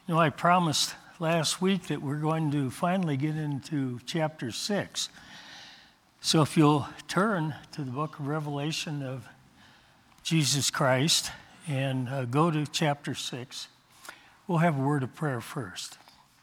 I promised last week that we're going to finally get into chapter 6. So if you'll turn to the book of Revelation of Jesus Christ and go to chapter 6, we'll have a word of prayer first.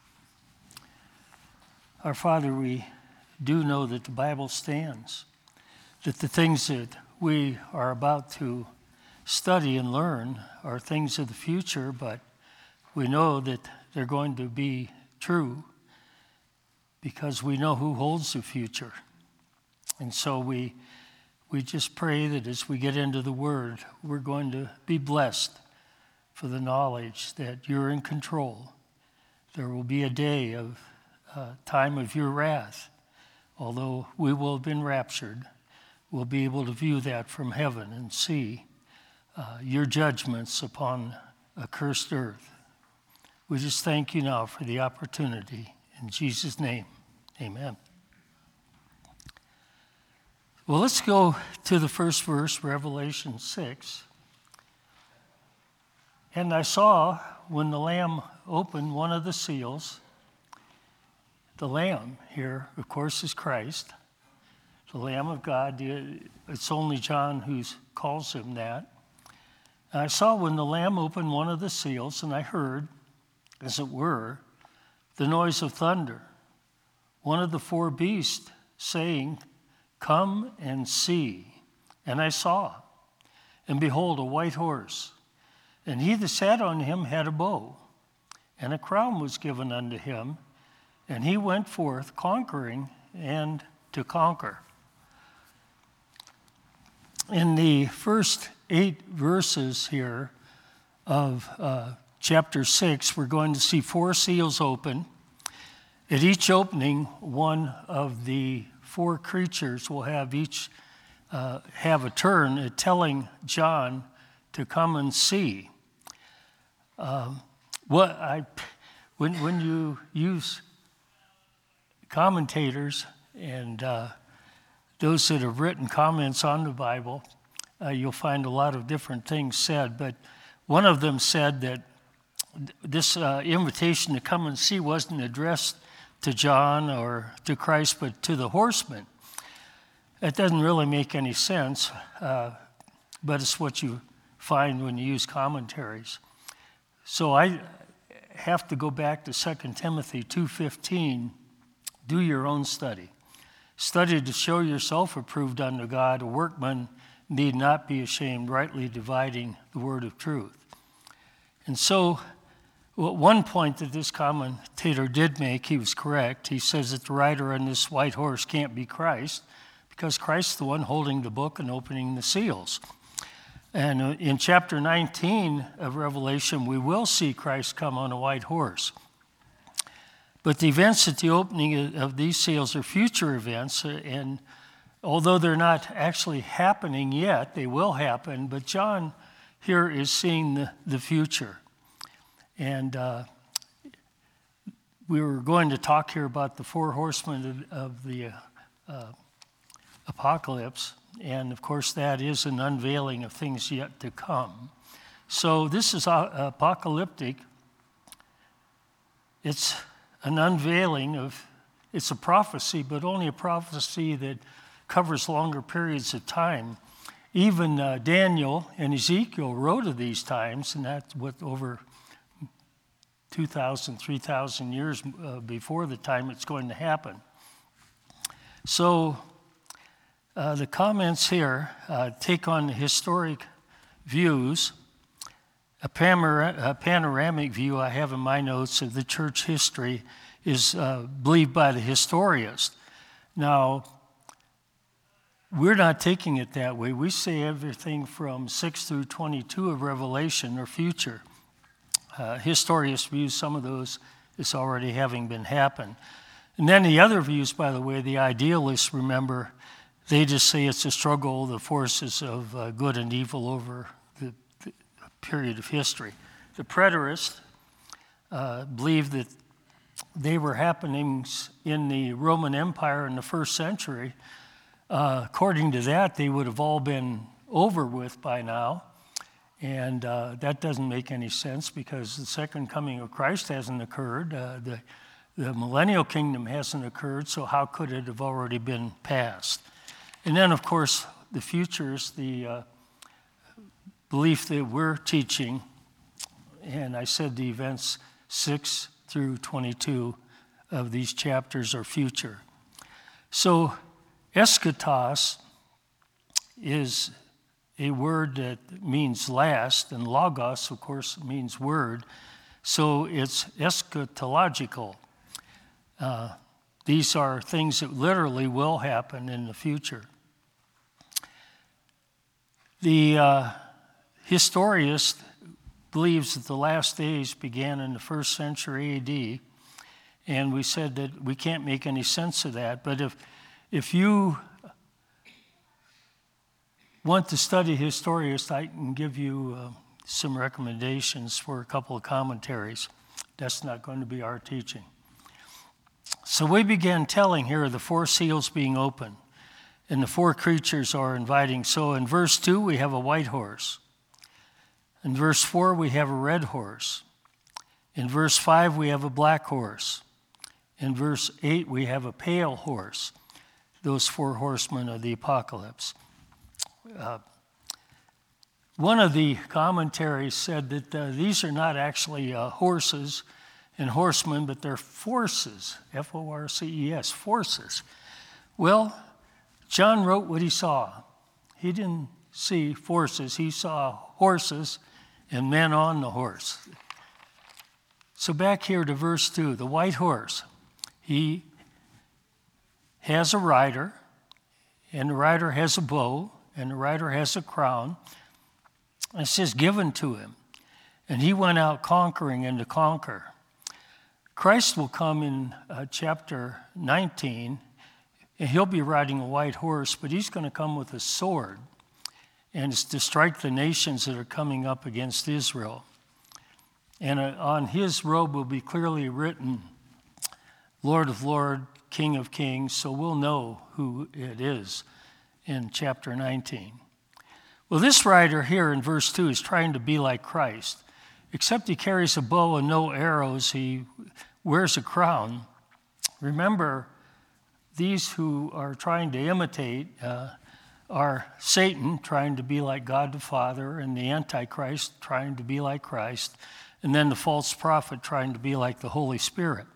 Our Father, we do know that the Bible stands, that the things that we are about to study and learn are things of the future, but we know that they're going to be true because we know who holds the future. And so we just pray that as we get into the Word, we're going to be blessed for the knowledge that you're in control. There will be a day of time of your wrath. Although we will have been raptured, we'll be able to view that from heaven and see your judgments upon a cursed earth. We just thank you now for the opportunity. In Jesus' name, amen. Well, let's go to the first verse, Revelation 6. And I saw when the Lamb opened one of the seals. The Lamb here, of course, is Christ, the Lamb of God. It's only John who calls him that. And I saw when the Lamb opened one of the seals, and I heard, as it were, the noise of thunder, one of the four beasts saying, "Come and see." And I saw, and behold, a white horse, and he that sat on him had a bow, and a crown was given unto him, and he went forth conquering and to conquer. In the first 8 verses here of chapter 6, we're going to see 4 seals open. At each opening, one of the 4 creatures will have each have a turn at telling John to come and see. When you use commentators and those that have written comments on the Bible, you'll find a lot of different things said, but one of them said that this invitation to come and see wasn't addressed to John or to Christ, but to the horsemen. That doesn't really make any sense, but it's what you find when you use commentaries. So I have to go back to 2 Timothy 2:15. Do your own study. Study to show yourself approved unto God, a workman need not be ashamed, rightly dividing the word of truth. And so, one point that this commentator did make, he was correct. He says that the rider on this white horse can't be Christ, because Christ's the one holding the book and opening the seals. And in chapter 19 of Revelation, we will see Christ come on a white horse. But the events at the opening of these seals are future events, and although they're not actually happening yet, they will happen, but John here is seeing the future. And we were going to talk here about the 4 horsemen of the apocalypse, and of course that is an unveiling of things yet to come. So this is apocalyptic. It's an unveiling of, it's a prophecy, but only a prophecy that covers longer periods of time. Even Daniel and Ezekiel wrote of these times, and that's what over 2,000, 3,000 years before the time it's going to happen. So the comments here take on the historic views. A panoramic view I have in my notes of the church history is believed by the historians. Now, we're not taking it that way. We say everything from 6 through 22 of Revelation are future. Historians view some of those as already having been happened. And then the other views, by the way, the idealists, remember, they just say it's a struggle, the forces of good and evil over the period of history. The preterists believed that they were happenings in the Roman Empire in the first century. According to that, they would have all been over with by now. And that doesn't make any sense because the second coming of Christ hasn't occurred. The millennial kingdom hasn't occurred, so how could it have already been passed? And then, of course, the futures, the belief that we're teaching, and I said the events 6 through 22 of these chapters are future. So eschatos is a word that means last, and logos, of course, means word. So it's eschatological. These are things that literally will happen in the future. The historiist believes that the last days began in the 1st century AD, and we said that we can't make any sense of that. But if you want to study historians, I can give you some recommendations for a couple of commentaries. That's not going to be our teaching. So we began telling here of the 4 seals being opened, and the 4 creatures are inviting. So in verse 2, we have a white horse. In verse 4, we have a red horse. In verse 5, we have a black horse. In verse 8, we have a pale horse. Those 4 horsemen of the apocalypse. One of the commentaries said that these are not actually horses and horsemen, but they're forces, F-O-R-C-E-S, forces. Well, John wrote what he saw. He didn't see forces. He saw horses and men on the horse. So back here to verse 2, the white horse. He has a rider, and the rider has a bow, and the rider has a crown. And it says, given to him. And he went out conquering and to conquer. Christ will come in chapter 19, and he'll be riding a white horse, but he's going to come with a sword, and it's to strike the nations that are coming up against Israel. And on his robe will be clearly written, Lord of Lords, King of Kings, so we'll know who it is in chapter 19. Well, this rider here in verse 2 is trying to be like Christ, except he carries a bow and no arrows. He wears a crown. Remember, these who are trying to imitate are Satan, trying to be like God the Father, and the Antichrist, trying to be like Christ, and then the false prophet, trying to be like the Holy Spirit.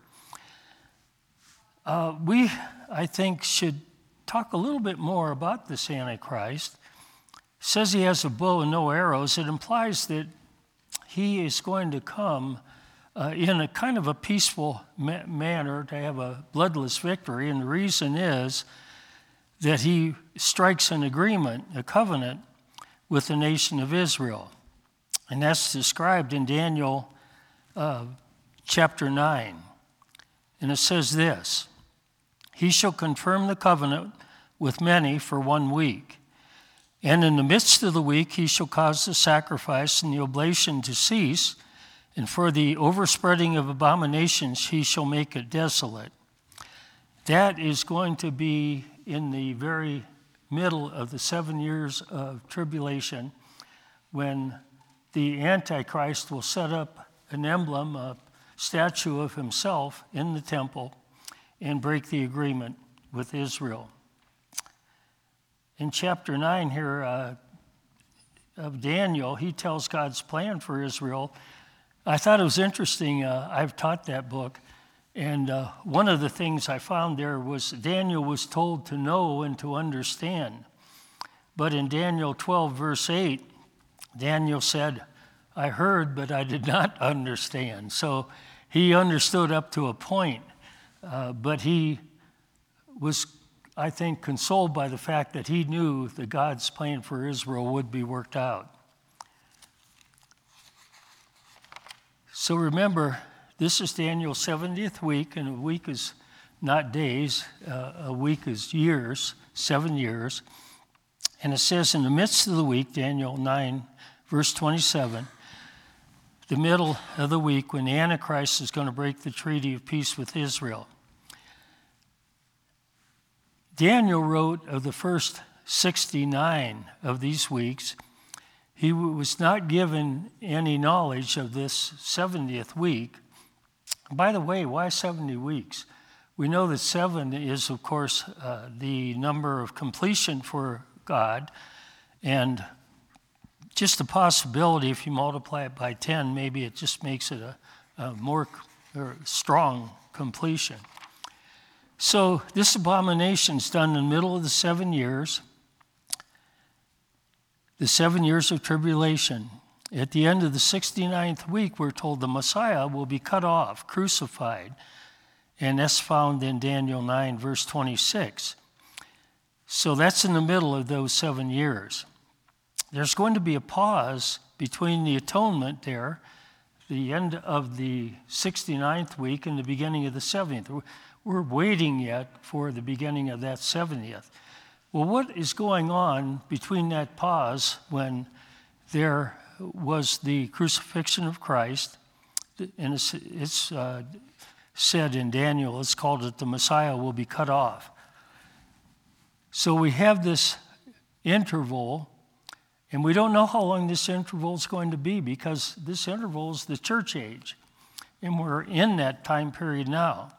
We, I think, should talk a little bit more about this Antichrist. It says he has a bow and no arrows. It implies that he is going to come in a kind of a peaceful manner to have a bloodless victory. And the reason is that he strikes an agreement, a covenant, with the nation of Israel. And that's described in Daniel chapter 9. And it says this, he shall confirm the covenant with many for 1 week. And in the midst of the week, he shall cause the sacrifice and the oblation to cease, and for the overspreading of abominations, he shall make it desolate. That is going to be in the very middle of the 7 years of tribulation, when the Antichrist will set up an emblem, a statue of himself in the temple, and break the agreement with Israel. In chapter 9 here of Daniel, he tells God's plan for Israel. I thought it was interesting. I've taught that book. And one of the things I found there was Daniel was told to know and to understand. But in Daniel 12, verse 8, Daniel said, I heard, but I did not understand. So he understood up to a point, but he was, I think, consoled by the fact that he knew that God's plan for Israel would be worked out. So remember, this is Daniel's 70th week, and a week is not days, a week is years, 7 years. And it says in the midst of the week, Daniel 9, verse 27, the middle of the week when the Antichrist is going to break the treaty of peace with Israel. Daniel wrote of the first 69 of these weeks. he was not given any knowledge of this 70th week. By the way, why 70 weeks? We know that 7 is, of course, the number of completion for God, and just a possibility, if you multiply it by 10, maybe it just makes it a more strong completion. So this abomination's done in the middle of the 7 years, the 7 years of tribulation. At the end of the 69th week, we're told the Messiah will be cut off, crucified, and that's found in Daniel 9, verse 26. So that's in the middle of those 7 years. There's going to be a pause between the atonement there, the end of the 69th week and the beginning of the 70th. We're waiting yet for the beginning of that 70th. Well, what is going on between that pause when there was the crucifixion of Christ, and it's said in Daniel, it's called that the Messiah will be cut off. So we have this interval, and we don't know how long this interval is going to be, because this interval is the church age, and we're in that time period now.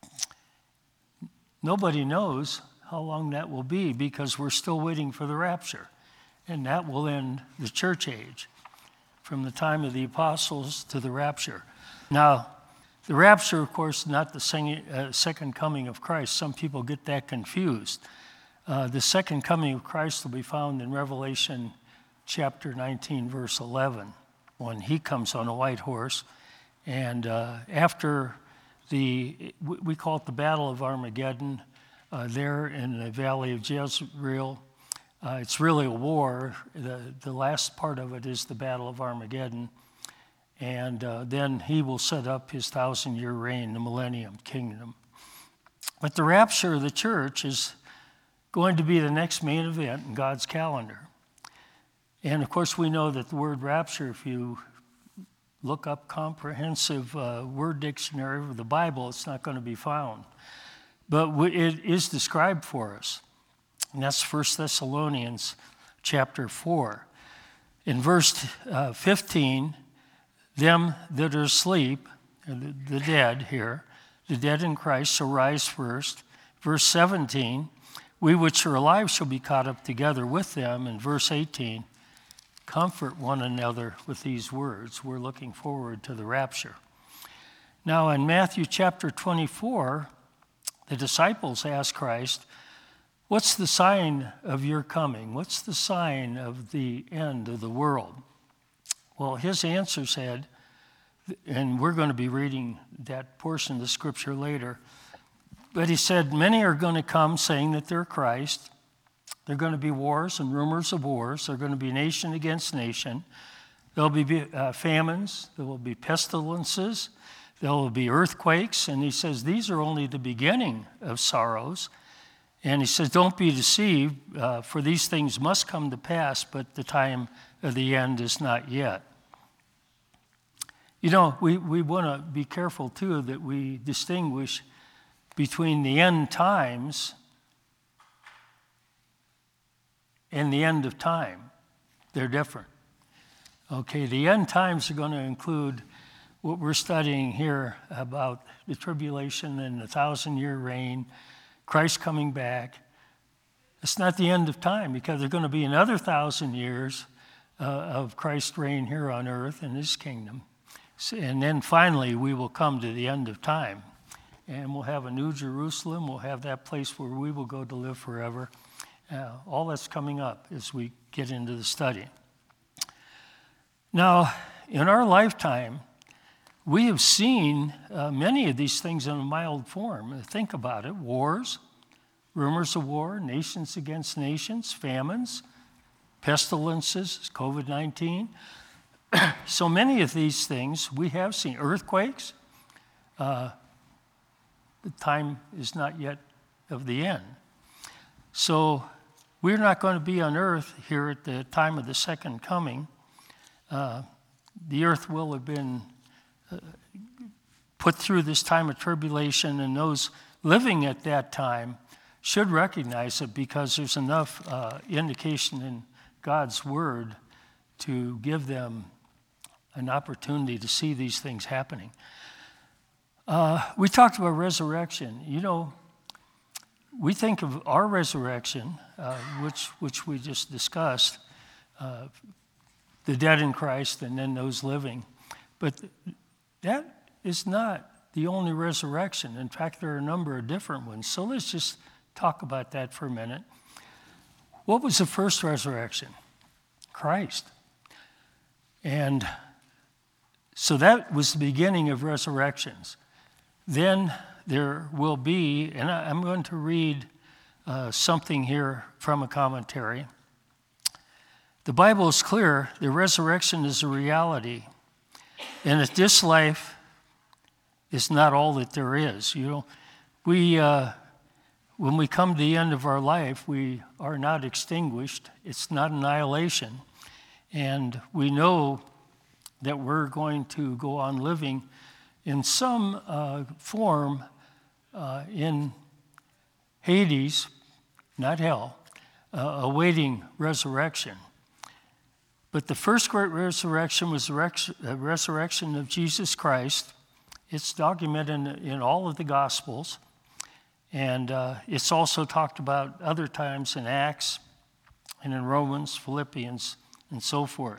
Nobody knows how long that will be, because we're still waiting for the rapture, and that will end the church age from the time of the apostles to the rapture. Now, the rapture, of course, is not the second coming of Christ. Some people get that confused. The second coming of Christ will be found in Revelation chapter 19, verse 11, when he comes on a white horse. And after we call it the Battle of Armageddon, there in the Valley of Jezreel, it's really a war. The last part of it is the Battle of Armageddon. And then he will set up his 1,000-year reign, the millennium kingdom. But the rapture of the church is going to be the next main event in God's calendar. And of course, we know that the word rapture, if you look up comprehensive word dictionary of the Bible, it's not going to be found. But it is described for us. And that's 1 Thessalonians chapter 4. In verse 15, them that are asleep, the dead here, the dead in Christ shall rise first. Verse 17, we which are alive shall be caught up together with them. And verse 18, comfort one another with these words. We're looking forward to the rapture. Now in Matthew chapter 24, the disciples asked Christ, what's the sign of your coming? What's the sign of the end of the world? Well, his answer said, and we're going to be reading that portion of the scripture later, but he said, many are going to come saying that they're Christ. There are going to be wars and rumors of wars. There are going to be nation against nation. There'll be famines. There will be pestilences. There will be earthquakes. And he says, these are only the beginning of sorrows. And he says, don't be deceived, for these things must come to pass, but the time of the end is not yet. You know, we want to be careful, too, that we distinguish between the end times and the end of time. They're different. Okay, the end times are going to include what we're studying here about the tribulation and the 1,000-year reign, Christ coming back. It's not the end of time, because there's going to be another 1,000 years of Christ's reign here on earth in his kingdom. And then finally, we will come to the end of time. And we'll have a new Jerusalem. We'll have that place where we will go to live forever. All that's coming up as we get into the study. Now, in our lifetime, we have seen many of these things in a mild form. Think about it. Wars, rumors of war, nations against nations, famines, pestilences, COVID-19. So many of these things we have seen. Earthquakes. The time is not yet of the end. So we're not going to be on earth here at the time of the second coming. The earth will have been put through this time of tribulation, and those living at that time should recognize it, because there's enough indication in God's word to give them an opportunity to see these things happening. We talked about resurrection. You know, we think of our resurrection, which we just discussed, the dead in Christ and then those living. But that is not the only resurrection. In fact, there are a number of different ones. So let's just talk about that for a minute. What was the first resurrection? Christ. And so that was the beginning of resurrections. Then there will be, and I'm going to read something here from a commentary. The Bible is clear, the resurrection is a reality, and that this life is not all that there is. You know, when we come to the end of our life, we are not extinguished. It's not annihilation. And we know that we're going to go on living in some form in Hades, not hell, awaiting resurrection. But the first great resurrection was the resurrection of Jesus Christ. It's documented in all of the Gospels, and it's also talked about other times in Acts and in Romans, Philippians, and so forth.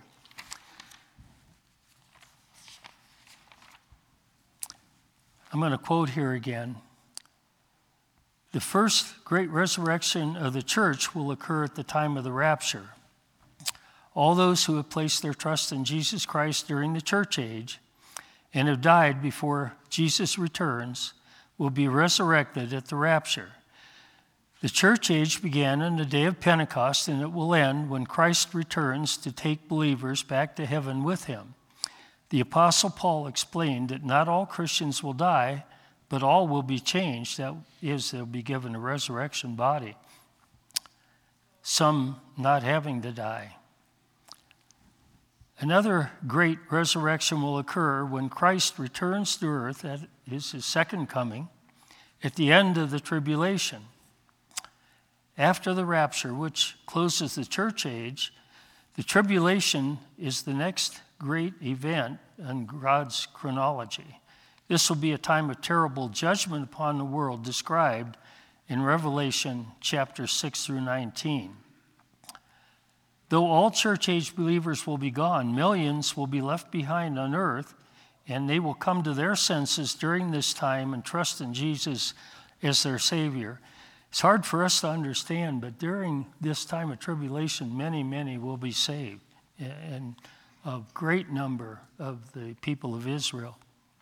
I'm going to quote here again. The first great resurrection of the church will occur at the time of the rapture. All those who have placed their trust in Jesus Christ during the church age and have died before Jesus returns will be resurrected at the rapture. The church age began on the day of Pentecost, and it will end when Christ returns to take believers back to heaven with him. The Apostle Paul explained that not all Christians will die, but all will be changed. That is, they'll be given a resurrection body. Some not having to die. Another great resurrection will occur when Christ returns to earth, that is his second coming, at the end of the tribulation. After the rapture, which closes the church age, the tribulation is the next great event in God's chronology. This will be a time of terrible judgment upon the world described in Revelation chapter 6 through 19. Though all church-age believers will be gone, millions will be left behind on earth, and they will come to their senses during this time and trust in Jesus as their Savior. It's hard for us to understand, but during this time of tribulation, many, many will be saved, and a great number of the people of Israel.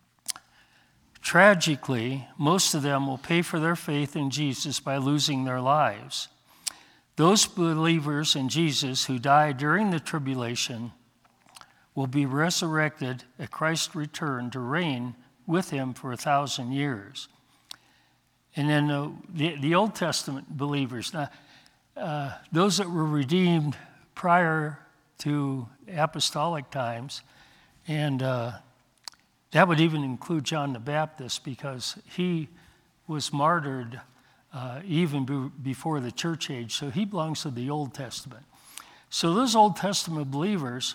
Tragically, most of them will pay for their faith in Jesus by losing their lives. Those believers in Jesus who die during the tribulation will be resurrected at Christ's return to reign with him for 1,000 years. And then the Old Testament believers, those that were redeemed prior to apostolic times, and that would even include John the Baptist, because he was martyred even before the church age. So he belongs to the Old Testament. So those Old Testament believers,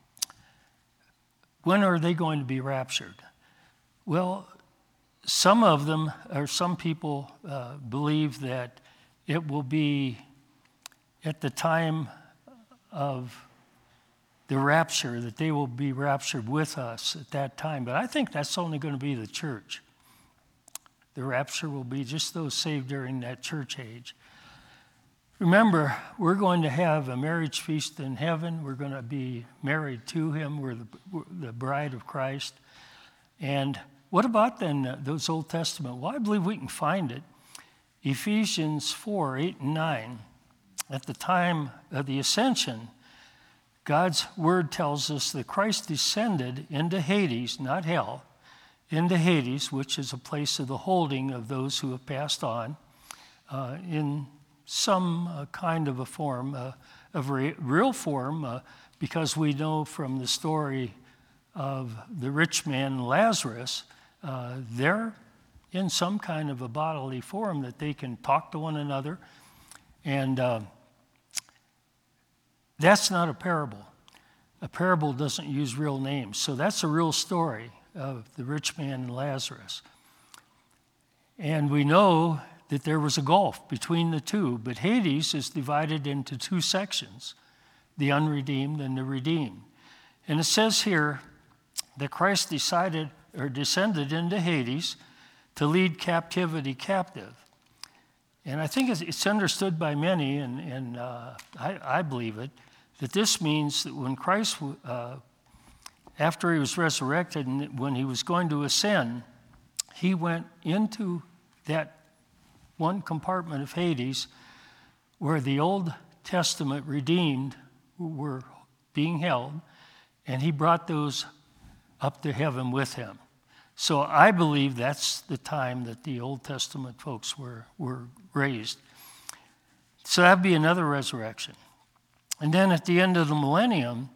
when are they going to be raptured? Well, some of them, or some people believe that it will be at the time of the rapture, that they will be raptured with us at that time. But I think that's only going to be the church. The rapture will be just those saved during that church age. Remember, we're going to have a marriage feast in heaven. We're going to be married to him. We're the bride of Christ. And what about then those Old Testament? Well, I believe we can find it. Ephesians 4, 8, and 9. At the time of the ascension, God's word tells us that Christ descended into Hades, not hell, into Hades, which is a place of the holding of those who have passed on, in some kind of a form, of real form, because we know from the story of the rich man and Lazarus, they're in some kind of a bodily form that they can talk to one another. And that's not a parable. A parable doesn't use real names. So that's a real story of the rich man and Lazarus. And we know that there was a gulf between the two, but Hades is divided into two sections, the unredeemed and the redeemed. And it says here that Christ descended into Hades to lead captivity captive. And I think it's understood by many, and I believe it, that this means that when Christ, after he was resurrected and when he was going to ascend, he went into that one compartment of Hades where the Old Testament redeemed were being held, and he brought those up to heaven with him. So I believe that's the time that the Old Testament folks were raised. So that'd be another resurrection. And then at the end of the millennium,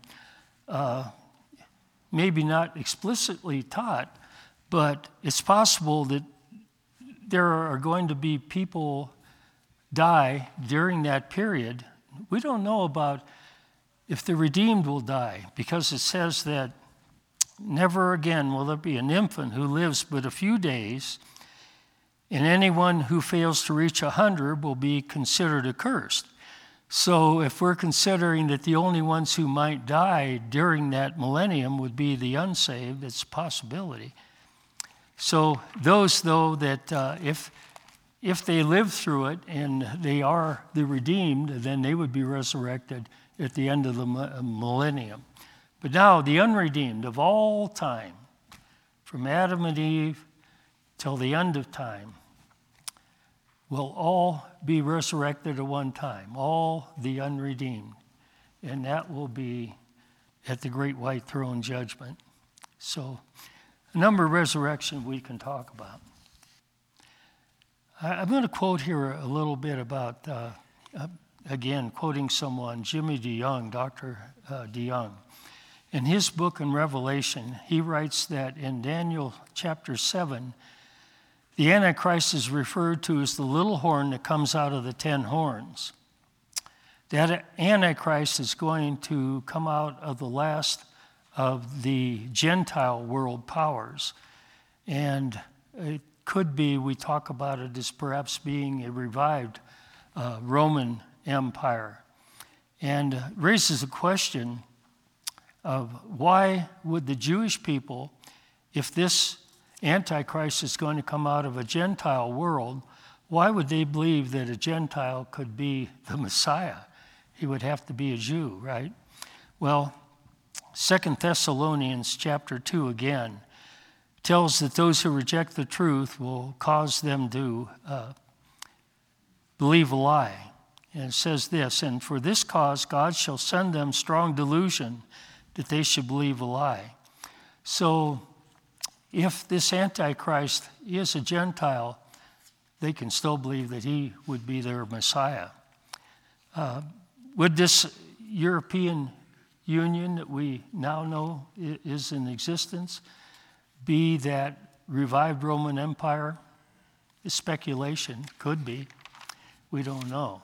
maybe not explicitly taught, but it's possible that there are going to be people die during that period. We don't know about if the redeemed will die, because it says that never again will there be an infant who lives but a few days, and anyone who fails to reach 100 will be considered accursed. So if we're considering that the only ones who might die during that millennium would be the unsaved, it's a possibility. So those, though, that if they live through it and they are the redeemed, then they would be resurrected at the end of the millennium. But now the unredeemed of all time, from Adam and Eve till the end of time, will all be resurrected at one time, all the unredeemed. And that will be at the great white throne judgment. So a number of resurrections we can talk about. I'm going to quote here a little bit about, again, quoting someone, Jimmy DeYoung, Dr. DeYoung. In his book in Revelation, he writes that in Daniel chapter 7, the Antichrist is referred to as the little horn that comes out of the 10 horns. That Antichrist is going to come out of the last of the Gentile world powers. And it could be, we talk about it as perhaps being a revived Roman Empire. And raises a question of why would the Jewish people, if this Antichrist is going to come out of a Gentile world, why would they believe that a Gentile could be the Messiah? He would have to be a Jew, right? Well, 2 Thessalonians chapter 2 again tells that those who reject the truth will cause them to believe a lie. And it says this, and for this cause God shall send them strong delusion that they should believe a lie. So if this Antichrist is a Gentile, they can still believe that he would be their Messiah. Would this European Union that we now know is in existence be that revived Roman Empire? It's speculation. Could be. We don't know.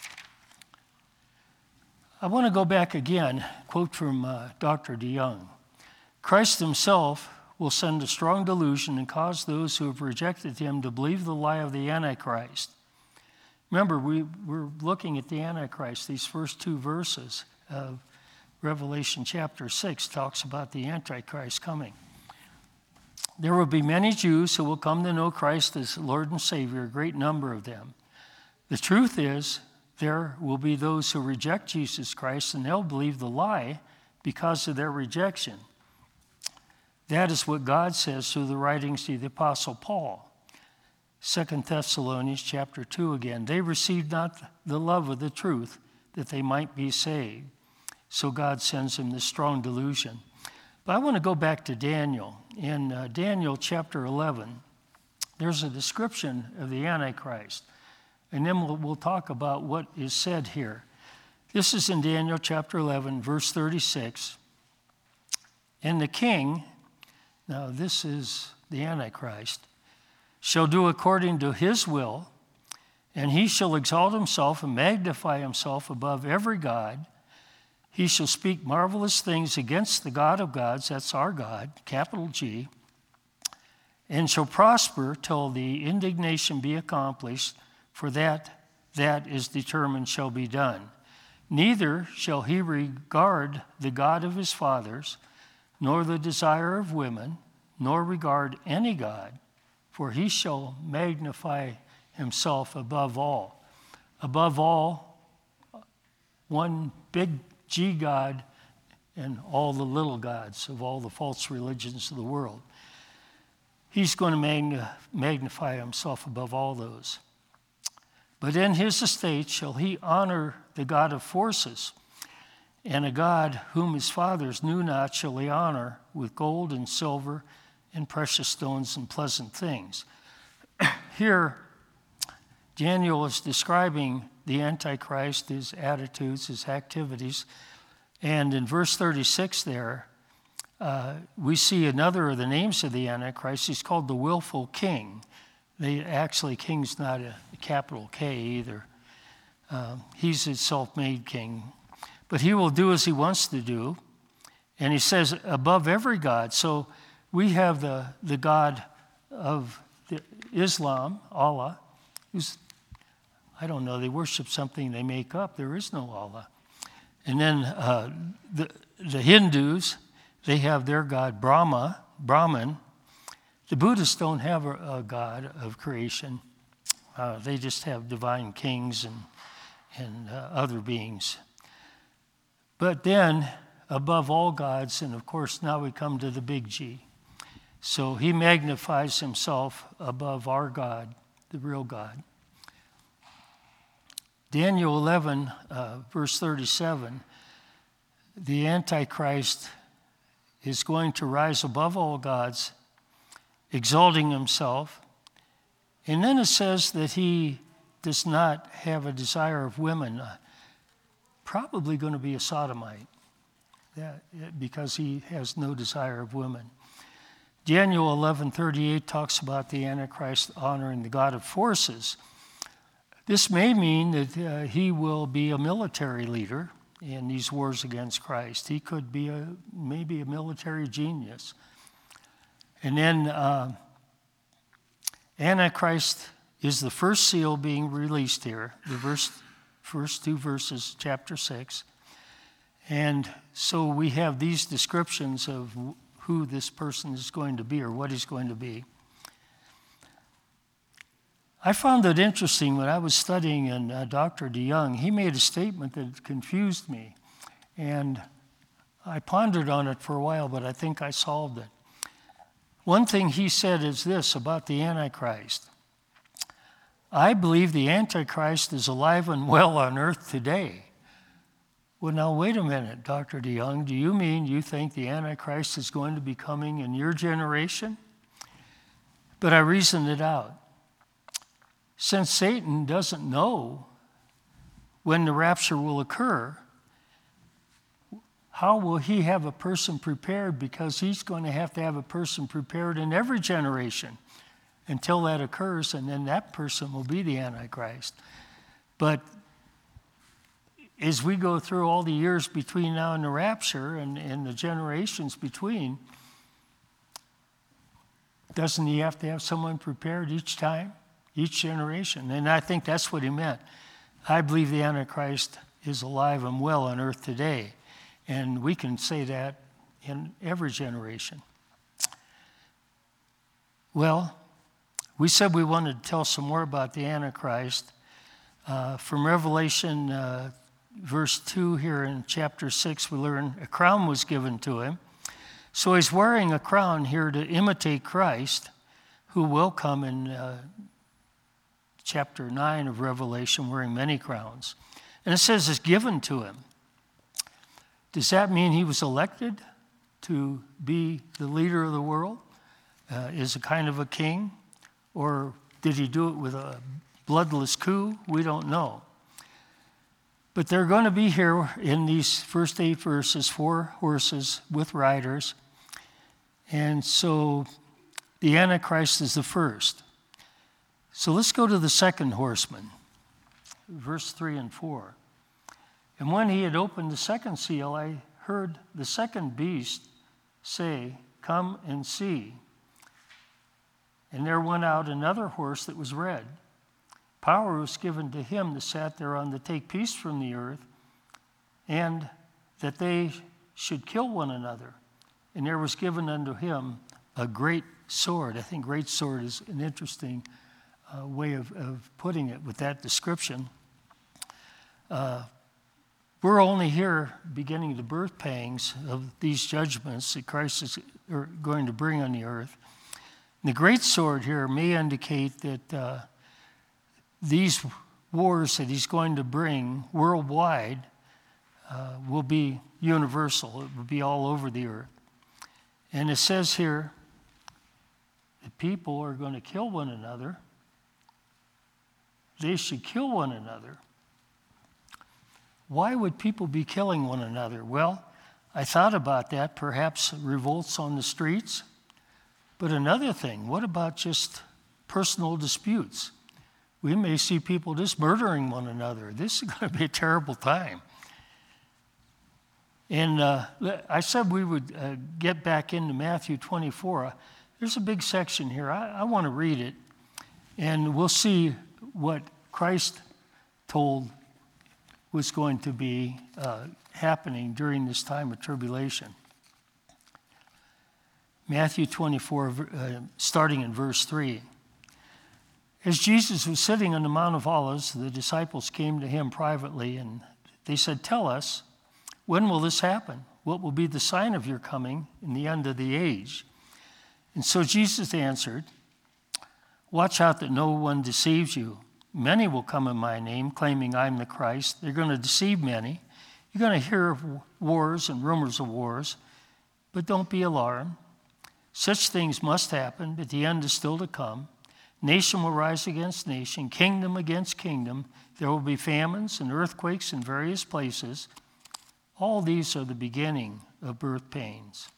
I want to go back again, quote from Dr. DeYoung. Christ himself will send a strong delusion and cause those who have rejected him to believe the lie of the Antichrist. Remember, we're looking at the Antichrist. These first two verses of Revelation chapter 6 talks about the Antichrist coming. There will be many Jews who will come to know Christ as Lord and Savior, a great number of them. The truth is, there will be those who reject Jesus Christ, and they'll believe the lie because of their rejection. That is what God says through the writings of the Apostle Paul. 2 Thessalonians chapter 2 again. They received not the love of the truth that they might be saved. So God sends them this strong delusion. But I want to go back to Daniel. In Daniel chapter 11, there's a description of the Antichrist. And then we'll talk about what is said here. This is in Daniel chapter 11, verse 36. And the king, now this is the Antichrist, shall do according to his will, and he shall exalt himself and magnify himself above every god. He shall speak marvelous things against the God of gods, that's our God, capital G, and shall prosper till the indignation be accomplished, for that is determined shall be done. Neither shall he regard the God of his fathers, nor the desire of women, nor regard any God, for he shall magnify himself above all. Above all, one big G God and all the little gods of all the false religions of the world. He's going to magnify himself above all those. But in his estate shall he honor the God of forces, and a God whom his fathers knew not shall he honor with gold and silver and precious stones and pleasant things. Here, Daniel is describing the Antichrist, his attitudes, his activities. And in verse 36 there, we see another of the names of the Antichrist. He's called the willful king. King's not a capital K either. He's a self-made king. But he will do as he wants to do. And he says, above every god. So we have the God of Islam, Allah, who's, I don't know, they worship something they make up. There is no Allah. And then the Hindus, they have their god Brahman. The Buddhists don't have a god of creation. They just have divine kings and other beings. But then, above all gods, and of course now we come to the big G. So he magnifies himself above our God, the real God. Daniel 11, verse 37, the Antichrist is going to rise above all gods, exalting himself. And then it says that he does not have a desire of women, probably going to be a sodomite, because he has no desire of women. Daniel 11:38 talks about the Antichrist honoring the God of forces. This may mean that he will be a military leader in these wars against Christ. He could be maybe a military genius. And then Antichrist is the first seal being released here, the first two verses, chapter 6. And so we have these descriptions of who this person is going to be or what he's going to be. I found it interesting when I was studying in Dr. DeYoung. He made a statement that confused me. And I pondered on it for a while, but I think I solved it. One thing he said is this about the Antichrist. I believe the Antichrist is alive and well on earth today. Well, now, wait a minute, Dr. DeYoung. Do you mean you think the Antichrist is going to be coming in your generation? But I reasoned it out. Since Satan doesn't know when the rapture will occur, how will he have a person prepared? Because he's going to have a person prepared in every generation until that occurs, and then that person will be the Antichrist. But as we go through all the years between now and the rapture and the generations between, doesn't he have to have someone prepared each time, each generation? And I think that's what he meant. I believe the Antichrist is alive and well on earth today. And we can say that in every generation. Well, we said we wanted to tell some more about the Antichrist. From Revelation verse 2 here in chapter 6, we learn a crown was given to him. So he's wearing a crown here to imitate Christ, who will come in chapter 9 of Revelation wearing many crowns. And it says it's given to him. Does that mean he was elected to be the leader of the world? Is a kind of a king? Or did he do it with a bloodless coup? We don't know. But they're going to be here in these first 8 verses, 4 horses with riders. And so the Antichrist is the first. So let's go to the second horseman, verse 3 and 4. And when he had opened the second seal, I heard the second beast say, "Come and see." And there went out another horse that was red. Power was given to him that sat thereon to take peace from the earth, and that they should kill one another. And there was given unto him a great sword. I think great sword is an interesting way of putting it with that description. We're only here beginning the birth pangs of these judgments that Christ is going to bring on the earth. And the great sword here may indicate that these wars that he's going to bring worldwide will be universal. It will be all over the earth. And it says here that people are going to kill one another. They should kill one another. Why would people be killing one another? Well, I thought about that, perhaps revolts on the streets. But another thing, what about just personal disputes? We may see people just murdering one another. This is going to be a terrible time. And I said we would get back into Matthew 24. There's a big section here. I want to read it, and we'll see what Christ told was going to be happening during this time of tribulation. Matthew 24, starting in verse 3. As Jesus was sitting on the Mount of Olives, the disciples came to him privately, and they said, "Tell us, when will this happen? What will be the sign of your coming in the end of the age?" And so Jesus answered, "Watch out that no one deceives you. Many will come in my name, claiming I'm the Christ. They're going to deceive many. You're going to hear of wars and rumors of wars, but don't be alarmed. Such things must happen, but the end is still to come. Nation will rise against nation, kingdom against kingdom. There will be famines and earthquakes in various places. All these are the beginning of birth pains.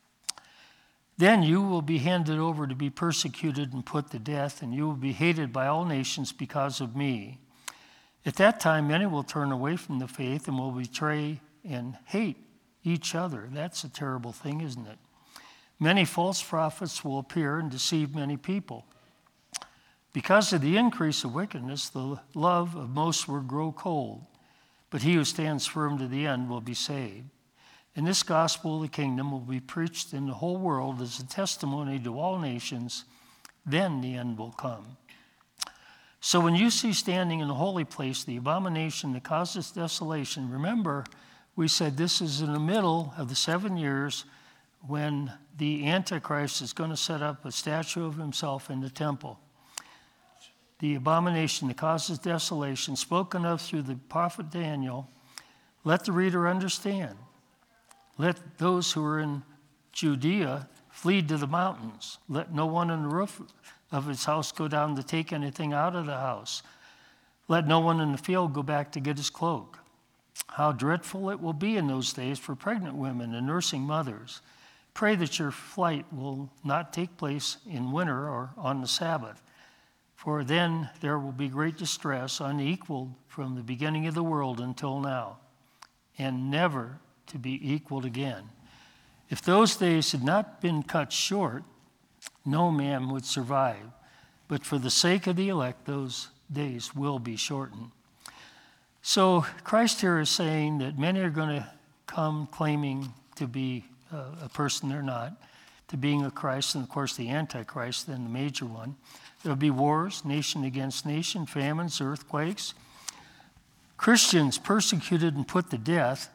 Then you will be handed over to be persecuted and put to death, and you will be hated by all nations because of me. At that time, many will turn away from the faith and will betray and hate each other." That's a terrible thing, isn't it? "Many false prophets will appear and deceive many people. Because of the increase of wickedness, the love of most will grow cold, but he who stands firm to the end will be saved. And this gospel of the kingdom will be preached in the whole world as a testimony to all nations. Then the end will come. So when you see standing in the holy place the abomination that causes desolation," remember, we said this is in the middle of the 7 years when the Antichrist is going to set up a statue of himself in the temple. "The abomination that causes desolation, spoken of through the prophet Daniel, let the reader understand. Let those who are in Judea flee to the mountains. Let no one on the roof of his house go down to take anything out of the house. Let no one in the field go back to get his cloak. How dreadful it will be in those days for pregnant women and nursing mothers. Pray that your flight will not take place in winter or on the Sabbath. For then there will be great distress, unequaled from the beginning of the world until now, and never to be equaled again. If those days had not been cut short, no man would survive. But for the sake of the elect, those days will be shortened." So Christ here is saying that many are going to come claiming to be a person they're not, to being a Christ, and of course the Antichrist, then the major one. There will be wars, nation against nation, famines, earthquakes. Christians persecuted and put to death.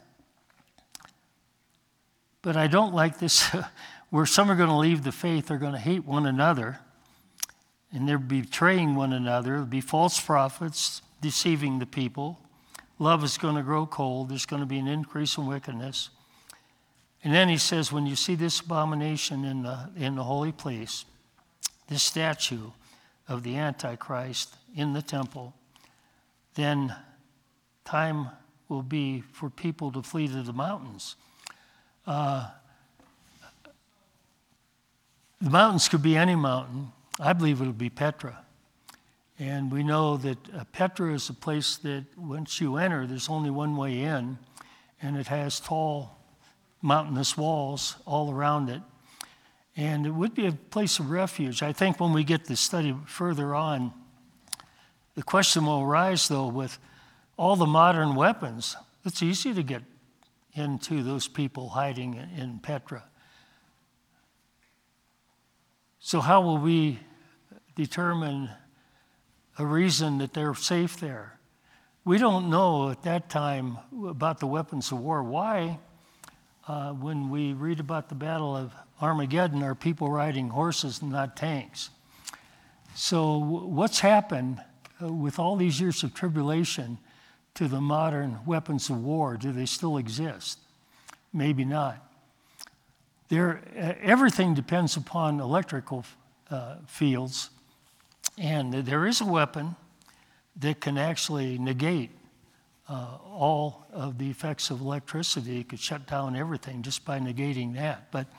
But I don't like this, where some are going to leave the faith, they're going to hate one another, and they're betraying one another. There'll be false prophets deceiving the people. Love is going to grow cold. There's going to be an increase in wickedness. And then he says, when you see this abomination in the holy place, this statue of the Antichrist in the temple, then time will be for people to flee to the mountains. The mountains could be any mountain. I believe it'll be Petra. And we know that Petra is a place that once you enter, there's only one way in, and it has tall mountainous walls all around it. And it would be a place of refuge. I think when we get the study further on, the question will arise, though, with all the modern weapons, it's easy to get into those people hiding in Petra. So how will we determine a reason that they're safe there? We don't know at that time about the weapons of war. Why, when we read about the Battle of Armageddon, are people riding horses and not tanks? So what's happened with all these years of tribulation to the modern weapons of war? Do they still exist? Maybe not. Everything depends upon electrical fields, and there is a weapon that can actually negate all of the effects of electricity. It could shut down everything just by negating that. But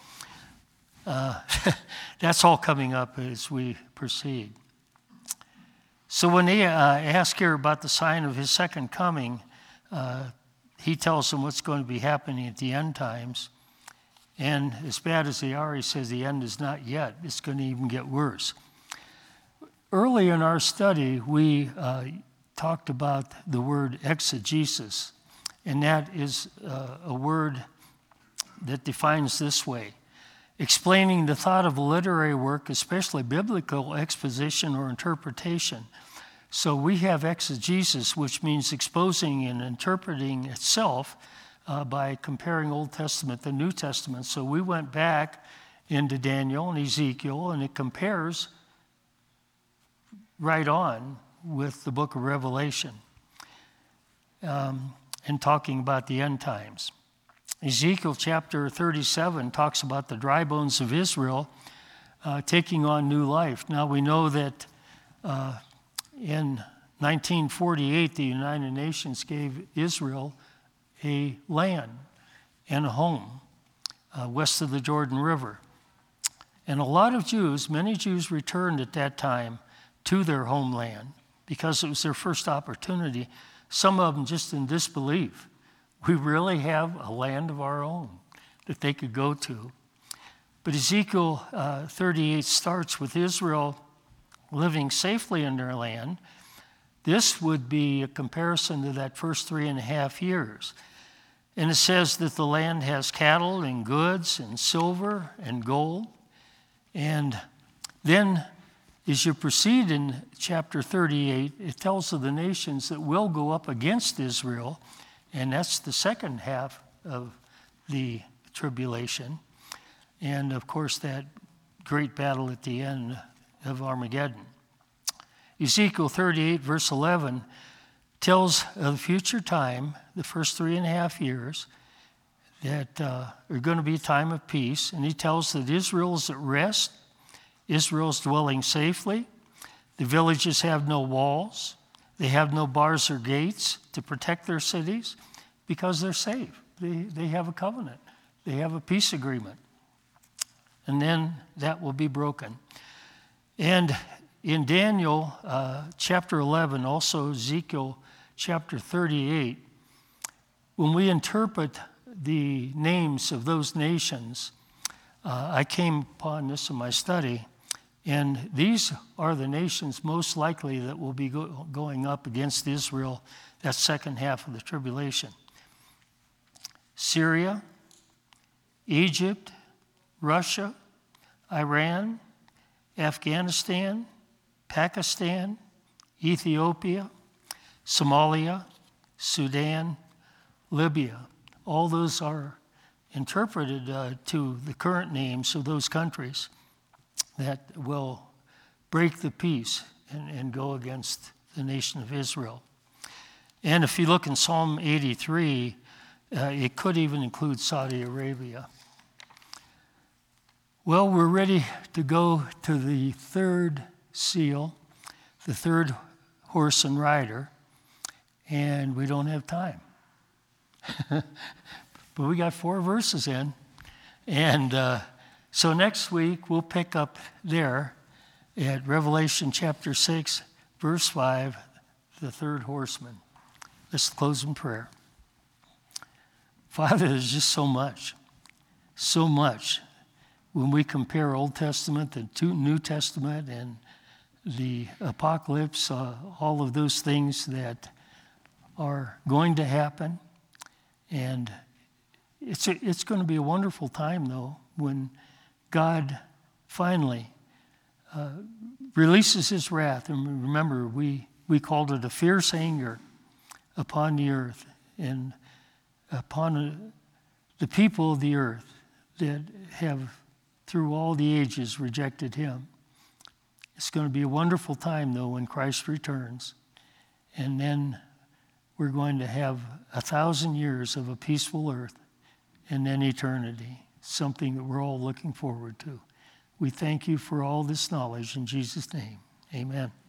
that's all coming up as we proceed. So when they ask here about the sign of his second coming, he tells them what's going to be happening at the end times. And as bad as they are, he says the end is not yet. It's going to even get worse. Early in our study, we talked about the word exegesis, and that is a word that defines this way: explaining the thought of a literary work, especially biblical exposition or interpretation. So we have exegesis, which means exposing and interpreting itself by comparing Old Testament to New Testament. So we went back into Daniel and Ezekiel, and it compares right on with the book of Revelation, and talking about the end times. Ezekiel chapter 37 talks about the dry bones of Israel taking on new life. Now we know that in 1948, the United Nations gave Israel a land and a home west of the Jordan River. And a lot of Jews, many Jews returned at that time to their homeland because it was their first opportunity. Some of them just in disbelief. We really have a land of our own that they could go to. But Ezekiel 38 starts with Israel living safely in their land. This would be a comparison to that first 3.5 years. And it says that the land has cattle and goods and silver and gold. And then as you proceed in chapter 38, it tells of the nations that will go up against Israel, and that's the second half of the tribulation. And of course, that great battle at the end of Armageddon. Ezekiel 38, verse 11, tells of the future time, the first 3.5 years, that are going to be a time of peace. And he tells that Israel is at rest. Israel's dwelling safely. The villages have no walls. They have no bars or gates to protect their cities because they're safe. They have a covenant. They have a peace agreement. And then that will be broken. And in Daniel chapter 11, also Ezekiel chapter 38, when we interpret the names of those nations, I came upon this in my study, and these are the nations most likely that will be going up against Israel that second half of the tribulation. Syria, Egypt, Russia, Iran, Afghanistan, Pakistan, Ethiopia, Somalia, Sudan, Libya. All those are interpreted to the current names of those countries that will break the peace and go against the nation of Israel. And if you look in Psalm 83, it could even include Saudi Arabia. Well, we're ready to go to the third seal, the third horse and rider, and we don't have time. But we got 4 verses in, and so next week we'll pick up there at Revelation chapter 6, verse 5, the third horseman. Let's close in prayer. Father, there's just so much. When we compare Old Testament to New Testament and the apocalypse, all of those things that are going to happen. And it's going to be a wonderful time, though, when God finally releases his wrath. And remember, we called it a fierce anger upon the earth and upon the people of the earth that have, through all the ages, rejected him. It's going to be a wonderful time, though, when Christ returns. And then we're going to have 1,000 years of a peaceful earth and then eternity, something that we're all looking forward to. We thank you for all this knowledge in Jesus' name. Amen.